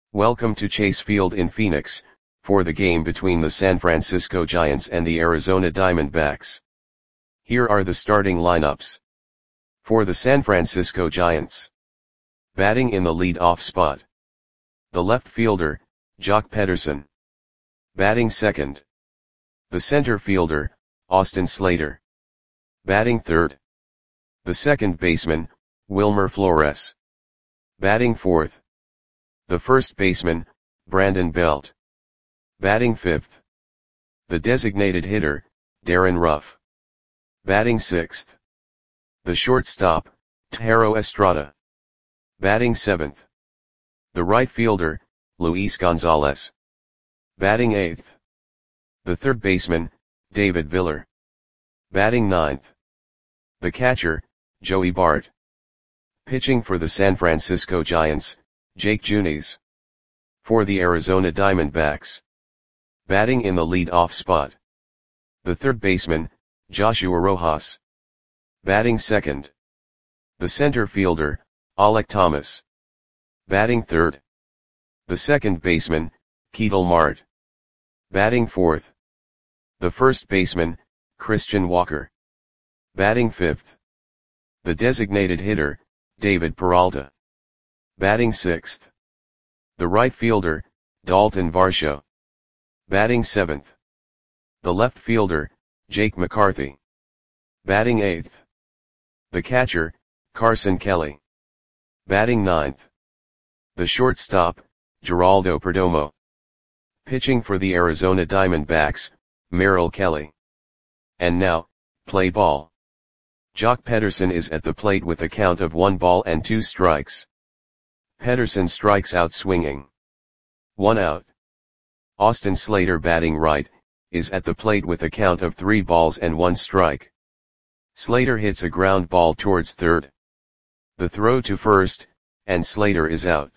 Welcome to Chase Field in Phoenix, for the game between the San Francisco Giants and the Arizona Diamondbacks. Here are the starting lineups. For the San Francisco Giants. Batting in the lead-off spot. The left fielder, Joc Pederson. Batting second. The center fielder, Austin Slater. Batting third. The second baseman, Wilmer Flores. Batting fourth. The first baseman, Brandon Belt. Batting fifth. The designated hitter, Darin Ruf. Batting sixth. The shortstop, Thairo Estrada. Batting seventh. The right fielder, Luis Gonzalez. Batting eighth. The third baseman, David Villar. Batting ninth. The catcher, Joey Bart. Pitching for the San Francisco Giants, Jake Junis. For the Arizona Diamondbacks. Batting in the lead-off spot. The third baseman, Joshua Rojas. Batting second. The center fielder, Alek Thomas. Batting third. The second baseman, Ketel Marte. Batting fourth. The first baseman, Christian Walker. Batting fifth. The designated hitter, David Peralta. Batting sixth. The right fielder, Dalton Varsho. Batting seventh. The left fielder, Jake McCarthy. Batting eighth. The catcher, Carson Kelly. Batting ninth. The shortstop, Geraldo Perdomo. Pitching for the Arizona Diamondbacks, Merrill Kelly. And now, play ball. Joc Pederson is at the plate with a count of 1-2 strikes. Pederson strikes out swinging. 1 out. Austin Slater, batting right, is at the plate with a count of 3-1 strike. Slater hits a ground ball towards third. The throw to first, and Slater is out.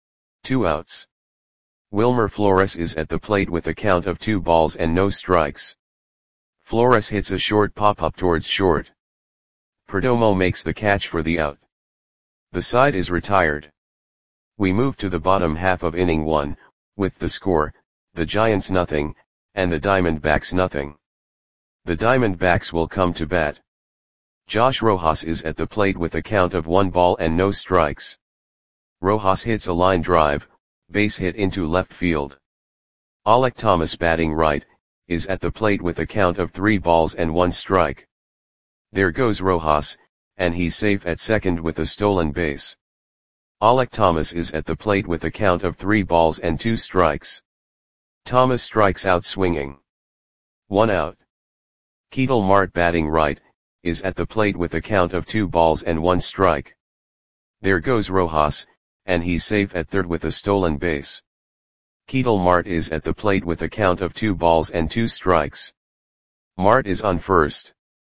2 outs. Wilmer Flores is at the plate with a count of 2 strikes. Flores hits a short pop-up towards short. Perdomo makes the catch for the out. The side is retired. We move to the bottom half of inning 1, with the score, the Giants 0, and the Diamondbacks 0. The Diamondbacks will come to bat. Josh Rojas is at the plate with a count of 1 strikes. Rojas hits a line drive, base hit into left field. Alek Thomas, batting right, is at the plate with a count of 3-1 strike. There goes Rojas, and he's safe at second with a stolen base. Alek Thomas is at the plate with a count of 3-2 strikes. Thomas strikes out swinging. 1 out. Ketel Marte, batting right, is at the plate with a count of 2-1 strike. There goes Rojas, and he's safe at third with a stolen base. Ketel Marte is at the plate with a count of 2-2 strikes. Marte is on first.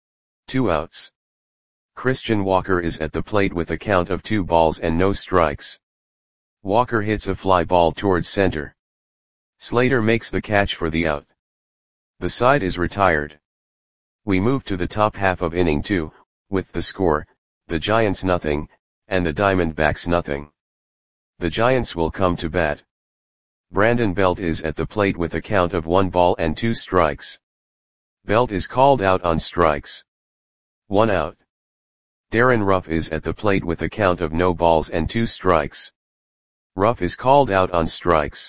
2 outs. Christian Walker is at the plate with a count of 2 strikes. Walker hits a fly ball towards center. Slater makes the catch for the out. The side is retired. We move to the top half of inning 2, with the score, the Giants 0, and the Diamondbacks 0. The Giants will come to bat. Brandon Belt is at the plate with a count of 1-2 strikes. Belt is called out on strikes. 1 out. Darin Ruf is at the plate with a count of 0-2 strikes. Ruf is called out on strikes.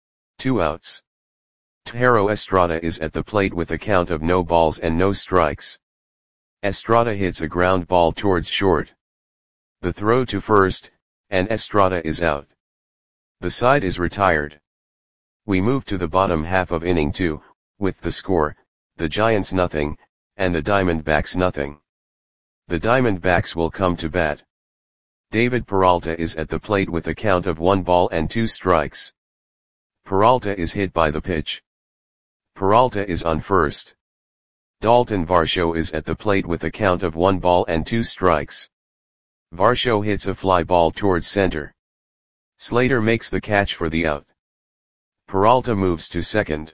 2 outs. Thairo Estrada is at the plate with a count of 0 strikes. Estrada hits a ground ball towards short. The throw to first, and Estrada is out. The side is retired. We move to the bottom half of inning 2, with the score, the Giants 0, and the Diamondbacks 0. The Diamondbacks will come to bat. David Peralta is at the plate with a count of 1-2 strikes. Peralta is hit by the pitch. Peralta is on first. Dalton Varsho is at the plate with a count of 1-2 strikes. Varsho hits a fly ball towards center. Slater makes the catch for the out. Peralta moves to second.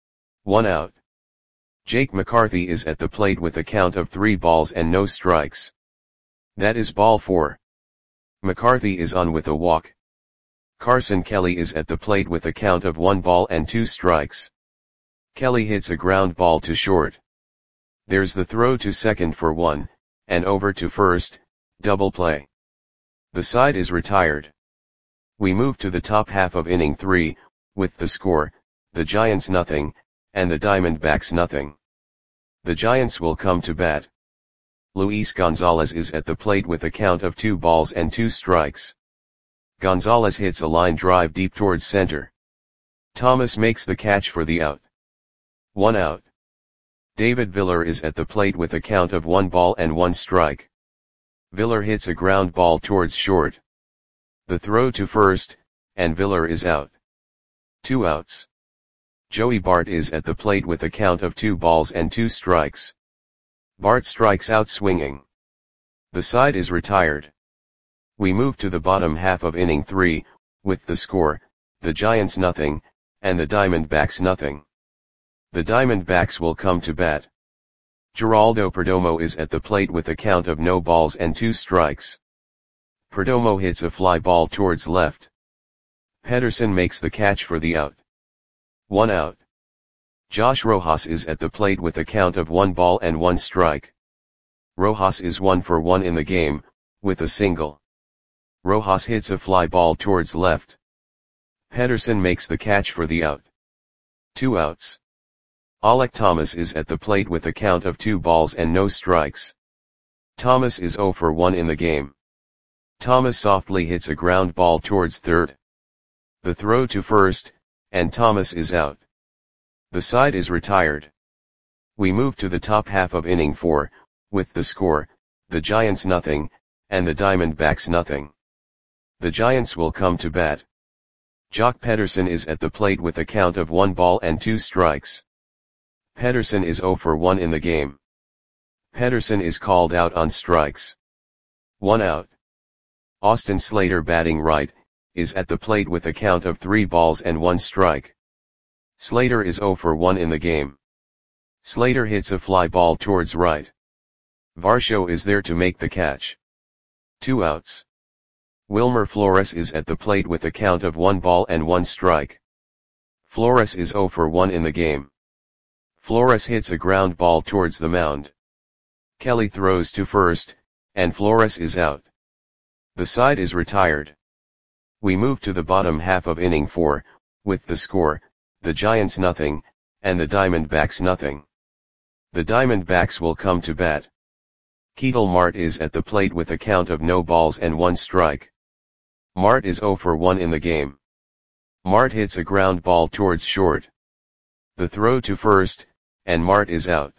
1 out. Jake McCarthy is at the plate with a count of 3 strikes. That is ball 4. McCarthy is on with a walk. Carson Kelly is at the plate with a count of 1 ball and 2 strikes. Kelly hits a ground ball to short. There's the throw to second for 1, and over to first, double play. The side is retired. We move to the top half of inning 3, with the score, the Giants nothing, and the Diamondbacks nothing. The Giants will come to bat. Luis Gonzalez is at the plate with a count of 2 balls and 2 strikes. Gonzalez hits a line drive deep towards center. Thomas makes the catch for the out. 1 out. David Viller is at the plate with a count of 1 ball and 1 strike. Viller hits a ground ball towards short. The throw to first, and Viller is out. 2 outs. Joey Bart is at the plate with a count of 2 balls and 2 strikes. Bart strikes out swinging. The side is retired. We move to the bottom half of inning 3, with the score, the Giants nothing, and the Diamondbacks nothing. The Diamondbacks will come to bat. Geraldo Perdomo is at the plate with a count of no balls and 2 strikes. Perdomo hits a fly ball towards left. Pederson makes the catch for the out. 1 out. Josh Rojas is at the plate with a count of 1 ball and 1 strike. Rojas is 1 for 1 in the game, with a single. Rojas hits a fly ball towards left. Pederson makes the catch for the out. 2 outs. Alek Thomas is at the plate with a count of 2 balls and no strikes. Thomas is 0 for 1 in the game. Thomas softly hits a ground ball towards third. The throw to first, and Thomas is out. The side is retired. We move to the top half of inning 4, with the score, the Giants nothing, and the Diamondbacks nothing. The Giants will come to bat. Jock Pederson is at the plate with a count of 1 ball and 2 strikes. Pederson is 0 for 1 in the game. Pederson is called out on strikes. 1 out. Austin Slater, batting right, is at the plate with a count of 3 balls and 1 strike. Slater is 0 for 1 in the game. Slater hits a fly ball towards right. Varsho is there to make the catch. 2 outs. Wilmer Flores is at the plate with a count of 1 ball and 1 strike. Flores is 0 for 1 in the game. Flores hits a ground ball towards the mound. Kelly throws to first, and Flores is out. The side is retired. We move to the bottom half of inning 4, with the score, the Giants nothing, and the Diamondbacks nothing. The Diamondbacks will come to bat. Ketel Marte is at the plate with a count of no balls and 1 strike. Marte is 0 for 1 in the game. Marte hits a ground ball towards short. The throw to first, and Marte is out.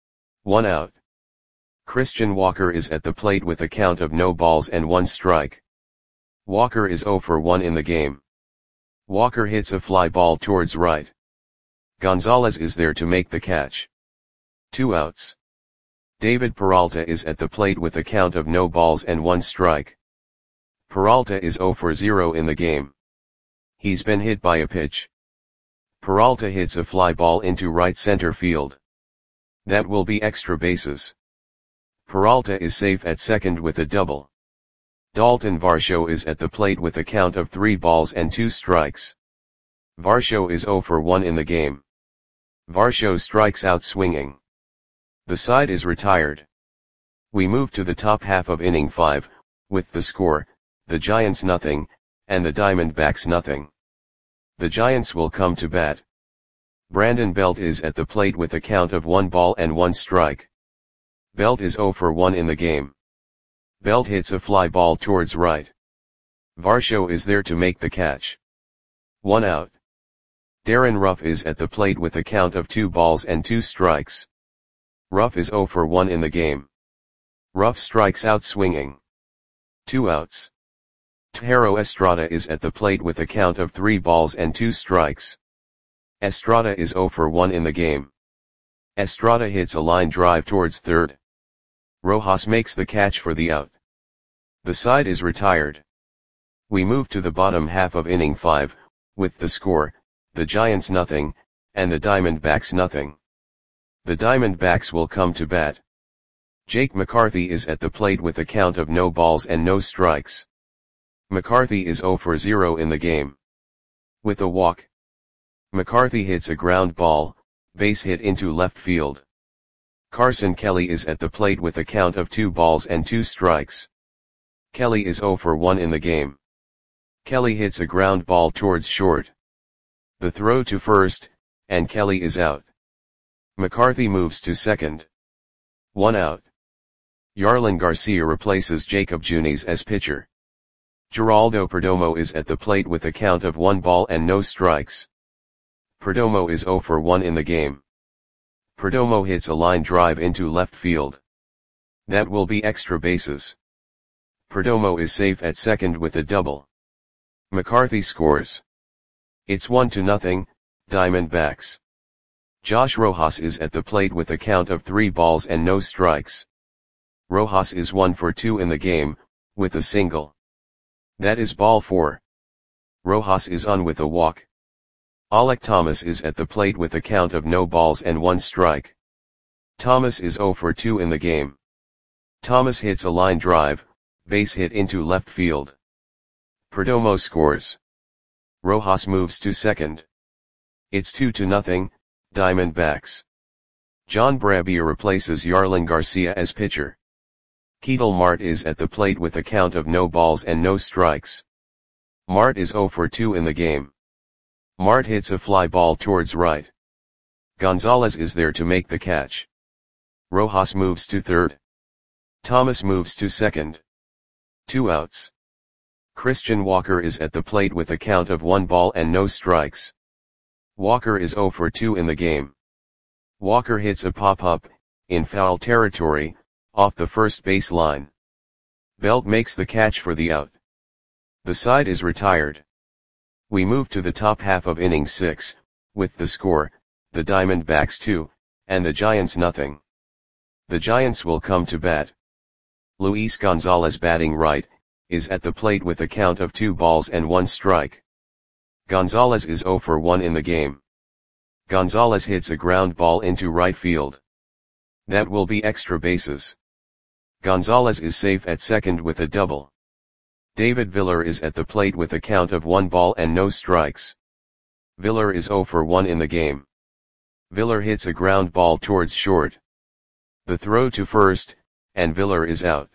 1 out. Christian Walker is at the plate with a count of no balls and 1 strike. Walker is 0 for 1 in the game. Walker hits a fly ball towards right. Gonzalez is there to make the catch. 2 outs. David Peralta is at the plate with a count of no balls and 1 strike. Peralta is 0 for 0 in the game. He's been hit by a pitch. Peralta hits a fly ball into right center field. That will be extra bases. Peralta is safe at second with a double. Dalton Varsho is at the plate with a count of 3 balls and 2 strikes. Varsho is 0 for 1 in the game. Varsho strikes out swinging. The side is retired. We move to the top half of inning 5, with the score, the Giants nothing, and the Diamondbacks nothing. The Giants will come to bat. Brandon Belt is at the plate with a count of 1 ball and 1 strike. Belt is 0 for 1 in the game. Belt hits a fly ball towards right. Varsho is there to make the catch. 1 out. Darren Ruff is at the plate with a count of 2 balls and 2 strikes. Ruff is 0 for 1 in the game. Ruff strikes out swinging. 2 outs. Tejero Estrada is at the plate with a count of 3 balls and 2 strikes. Estrada is 0 for 1 in the game. Estrada hits a line drive towards third. Rojas makes the catch for the out. The side is retired. We move to the bottom half of inning 5, with the score, the Giants nothing, and the Diamondbacks nothing. The Diamondbacks will come to bat. Jake McCarthy is at the plate with a count of no balls and no strikes. McCarthy is 0 for 0 in the game. With a walk, McCarthy hits a ground ball, base hit into left field. Carson Kelly is at the plate with a count of 2 balls and 2 strikes. Kelly is 0 for 1 in the game. Kelly hits a ground ball towards short. The throw to first, and Kelly is out. McCarthy moves to second. 1 out. Yarlin Garcia replaces Jacob Junis as pitcher. Geraldo Perdomo is at the plate with a count of 1 ball and no strikes. Perdomo is 0 for 1 in the game. Perdomo hits a line drive into left field. That will be extra bases. Perdomo is safe at second with a double. McCarthy scores. It's 1-0, Diamondbacks. Josh Rojas is at the plate with a count of 3 balls and no strikes. Rojas is 1 for 2 in the game, with a single. That is ball 4. Rojas is on with a walk. Alek Thomas is at the plate with a count of no balls and 1 strike. Thomas is 0 for 2 in the game. Thomas hits a line drive, base hit into left field. Perdomo scores. Rojas moves to second. It's 2-0, Diamondbacks. John Brebbia replaces Yarlin Garcia as pitcher. Ketel Marte is at the plate with a count of no balls and no strikes. Marte is 0 for 2 in the game. Marte hits a fly ball towards right. Gonzalez is there to make the catch. Rojas moves to third. Thomas moves to second. 2 outs. Christian Walker is at the plate with a count of 1 ball and no strikes. Walker is 0 for 2 in the game. Walker hits a pop-up, in foul territory, off the first base line. Belt makes the catch for the out. The side is retired. We move to the top half of inning 6, with the score, the Diamondbacks 2, and the Giants nothing. The Giants will come to bat. Luis Gonzalez batting right, is at the plate with a count of 2 balls and 1 strike. Gonzalez is 0 for 1 in the game. Gonzalez hits a ground ball into right field. That will be extra bases. Gonzalez is safe at second with a double. David Villar is at the plate with a count of 1 ball and no strikes. Villar is 0 for 1 in the game. Villar hits a ground ball towards short. The throw to first, and Villar is out.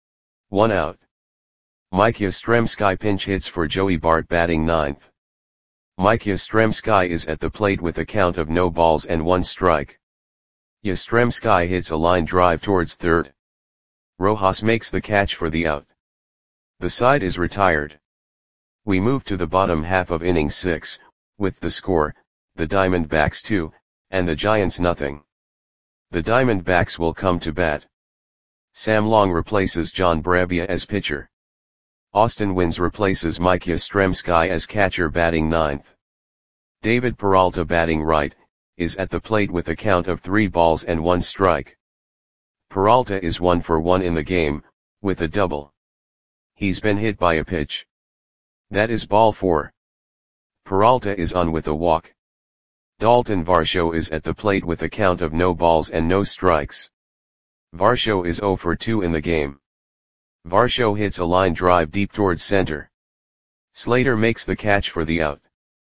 1 out. Mike Yastrzemski pinch hits for Joey Bart batting ninth. Mike Yastrzemski is at the plate with a count of no balls and 1 strike. Yastrzemski hits a line drive towards third. Rojas makes the catch for the out. The side is retired. We move to the bottom half of inning 6, with the score, the Diamondbacks 2, and the Giants nothing. The Diamondbacks will come to bat. Sam Long replaces John Brebbia as pitcher. Austin Wynns replaces Mike Yastrzemski as catcher batting ninth. David Peralta batting right, is at the plate with a count of 3 balls and 1 strike. Peralta is 1 for 1 in the game, with a double. He's been hit by a pitch. That is ball 4. Peralta is on with a walk. Dalton Varsho is at the plate with a count of no balls and no strikes. Varsho is 0 for 2 in the game. Varsho hits a line drive deep towards center. Slater makes the catch for the out.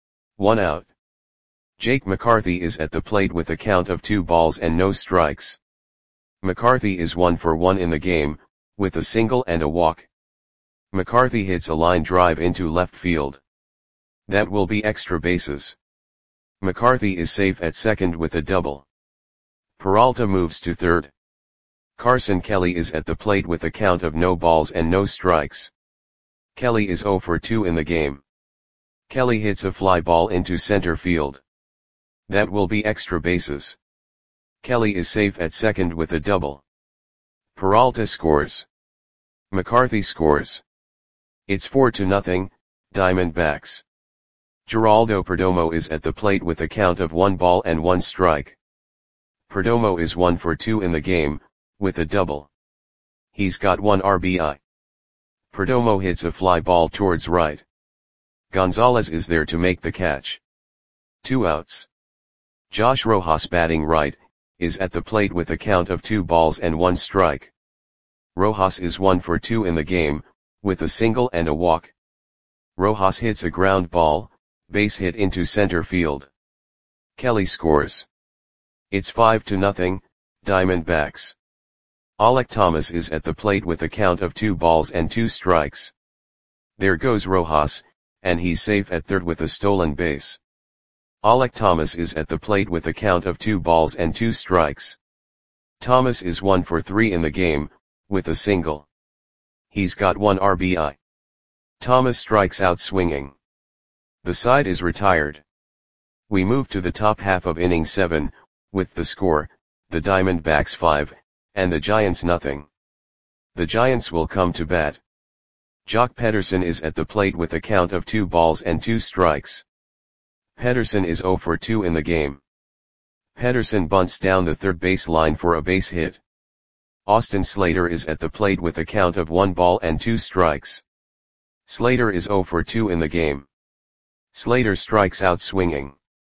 1 out. Jake McCarthy is at the plate with a count of 2 balls and no strikes. McCarthy is 1 for 1 in the game, with a single and a walk. McCarthy hits a line drive into left field. That will be extra bases. McCarthy is safe at second with a double. Peralta moves to third. Carson Kelly is at the plate with a count of no balls and no strikes. Kelly is 0 for 2 in the game. Kelly hits a fly ball into center field. That will be extra bases. Kelly is safe at second with a double. Peralta scores. McCarthy scores. It's 4-0, Diamondbacks. Geraldo Perdomo is at the plate with a count of 1 ball and 1 strike. Perdomo is 1 for 2 in the game, with a double. He's got 1 RBI. Perdomo hits a fly ball towards right. Gonzalez is there to make the catch. 2 outs. Josh Rojas batting right, is at the plate with a count of 2 balls and 1 strike. Rojas is 1 for 2 in the game, with a single and a walk. Rojas hits a ground ball, base hit into center field. Kelly scores. It's 5-0, Diamondbacks. Alek Thomas is at the plate with a count of 2-2. There goes Rojas, and he's safe at third with a stolen base. Alek Thomas is at the plate with a count of 2-2. Thomas is 1 for 3 in the game, with a single. He's got 1 RBI. Thomas strikes out swinging. The side is retired. We move to the top half of inning 7, with the score, the Diamondbacks 5, and the Giants nothing. The Giants will come to bat. Jock Pederson is at the plate with a count of 2-2. Pederson is 0 for 2 in the game. Pederson bunts down the third base line for a base hit. Austin Slater is at the plate with a count of 1-2. Slater is 0 for 2 in the game. Slater strikes out swinging.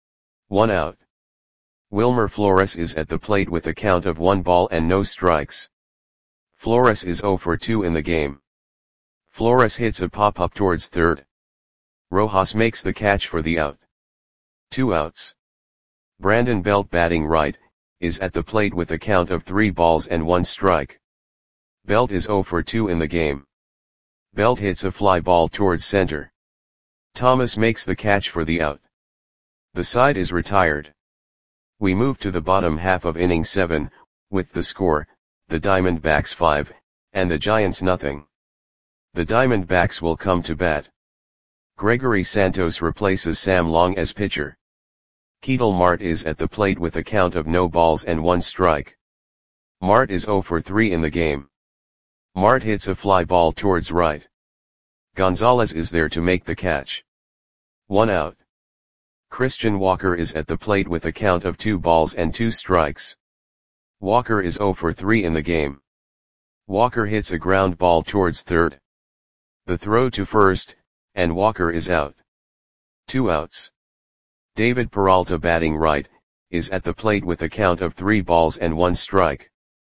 1 out. Wilmer Flores is at the plate with a count of 1-0. Flores is 0 for 2 in the game. Flores hits a pop-up towards third. Rojas makes the catch for the out. 2 outs. Brandon Belt batting right, is at the plate with a count of 3-1. Belt is 0 for 2 in the game. Belt hits a fly ball towards center. Thomas makes the catch for the out. The side is retired. We move to the bottom half of inning 7, with the score, the Diamondbacks 5, and the Giants nothing. The Diamondbacks will come to bat. Gregory Santos replaces Sam Long as pitcher. Ketel Marte is at the plate with a count of 0-1. Marte is 0 for 3 in the game. Marte hits a fly ball towards right. Gonzalez is there to make the catch. 1 out. Christian Walker is at the plate with a count of 2-2. Walker is 0 for 3 in the game. Walker hits a ground ball towards third. The throw to first, and Walker is out. 2 outs. David Peralta batting right, is at the plate with a count of 3-1.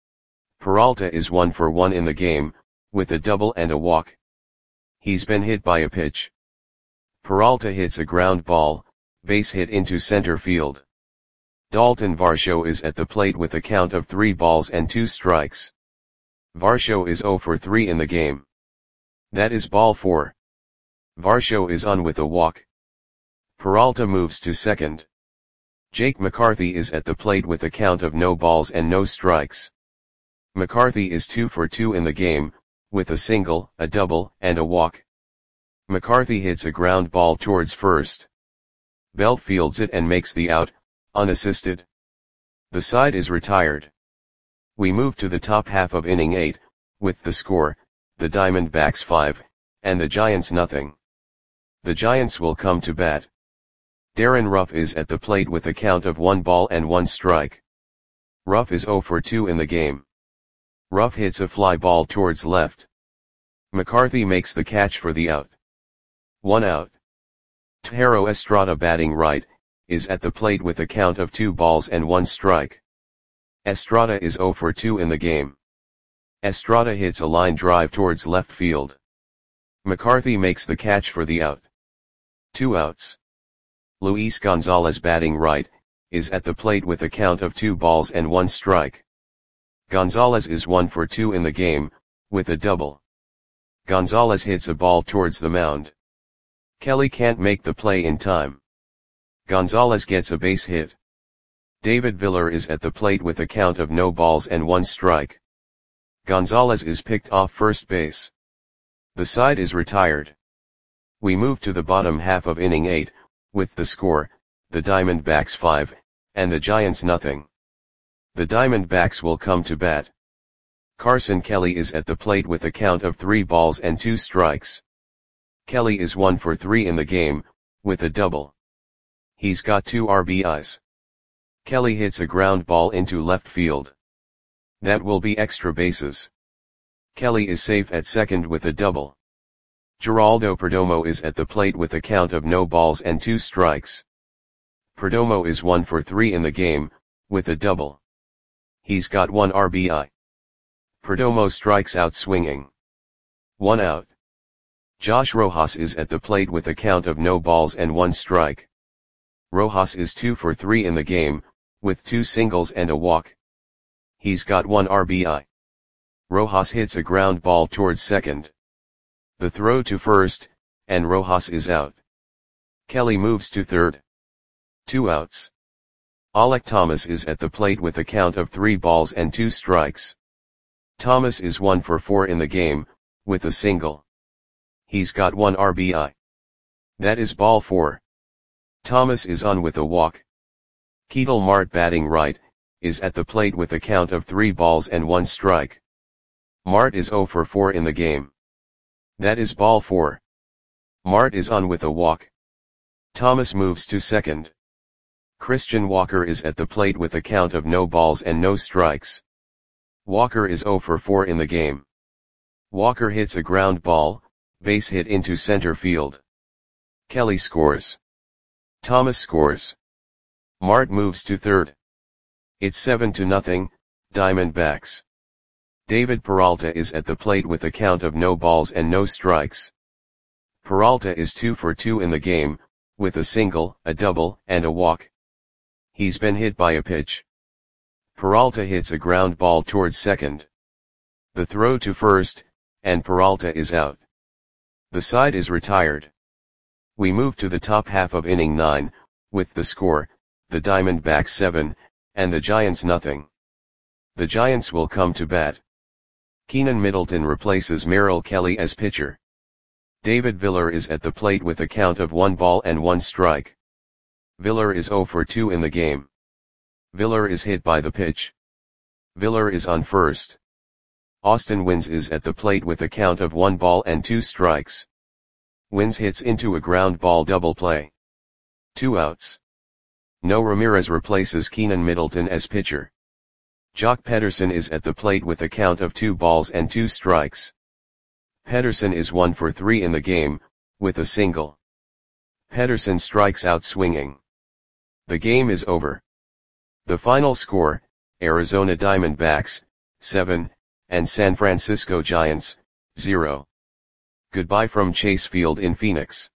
Peralta is 1 for 1 in the game, with a double and a walk. He's been hit by a pitch. Peralta hits a ground ball, base hit into center field. Dalton Varsho is at the plate with a count of 3-2. Varsho is 0 for 3 in the game. That is ball 4. Varsho is on with a walk. Peralta moves to second. Jake McCarthy is at the plate with a count of 0-0. McCarthy is 2 for 2 in the game, with a single, a double, and a walk. McCarthy hits a ground ball towards first. Belt fields it and makes the out, unassisted. The side is retired. We move to the top half of inning 8, with the score, the Diamondbacks 5, and the Giants nothing. The Giants will come to bat. Darren Ruff is at the plate with a count of 1-1. Ruff is 0 for 2 in the game. Ruff hits a fly ball towards left. McCarthy makes the catch for the out. 1 out. Thairo Estrada batting right, is at the plate with a count of 2-1. Estrada is 0 for 2 in the game. Estrada hits a line drive towards left field. McCarthy makes the catch for the out. 2 outs. Luis Gonzalez batting right, is at the plate with a count of 2-1. Gonzalez is 1 for 2 in the game, with a double. Gonzalez hits a ball towards the mound. Kelly can't make the play in time. Gonzalez gets a base hit. David Viller is at the plate with a count of 0-1. Gonzalez is picked off first base. The side is retired. We move to the bottom half of inning 8, with the score, the Diamondbacks 5, and the Giants nothing. The Diamondbacks will come to bat. Carson Kelly is at the plate with a count of 3-2. Kelly is 1 for 3 in the game, with a double. He's got 2 RBIs. Kelly hits a ground ball into left field. That will be extra bases. Kelly is safe at second with a double. Geraldo Perdomo is at the plate with a count of 0-2. Perdomo is 1 for 3 in the game, with a double. He's got 1 RBI. Perdomo strikes out swinging. 1 out. Josh Rojas is at the plate with a count of no balls and 1 strike. Rojas is 2 for 3 in the game, with 2 singles and a walk. He's got 1 RBI. Rojas hits a ground ball towards second. The throw to first, and Rojas is out. Kelly moves to third. 2 outs. Alek Thomas is at the plate with a count of 3 balls and 2 strikes. Thomas is 1 for 4 in the game, with a single. He's got 1 RBI. That is ball 4. Thomas is on with a walk. Ketel Marte, batting right, is at the plate with a count of 3 balls and 1 strike. Marte is 0 for 4 in the game. That is ball 4. Marte is on with a walk. Thomas moves to second. Christian Walker is at the plate with a count of no balls and no strikes. Walker is 0 for 4 in the game. Walker hits a ground ball, base hit into center field. Kelly scores. Thomas scores. Marte moves to third. It's 7-0, Diamondbacks. David Peralta is at the plate with a count of no balls and no strikes. Peralta is 2 for 2 in the game, with a single, a double, and a walk. He's been hit by a pitch. Peralta hits a ground ball towards second. The throw to first, and Peralta is out. The side is retired. We move to the top half of inning 9, with the score, the Diamondbacks 7, and the Giants nothing. The Giants will come to bat. Keenan Middleton replaces Merrill Kelly as pitcher. David Villar is at the plate with a count of 1 ball and 1 strike. Villar is 0 for 2 in the game. Villar is hit by the pitch. Villar is on first. Austin Wynns is at the plate with a count of 1 ball and 2 strikes. Wynns hits into a ground ball double play. 2 outs. No Ramirez replaces Keenan Middleton as pitcher. Jock Pederson is at the plate with a count of 2 balls and 2 strikes. Pederson is 1 for 3 in the game, with a single. Pederson strikes out swinging. The game is over. The final score, Arizona Diamondbacks, 7, and San Francisco Giants, 0. Goodbye from Chase Field in Phoenix.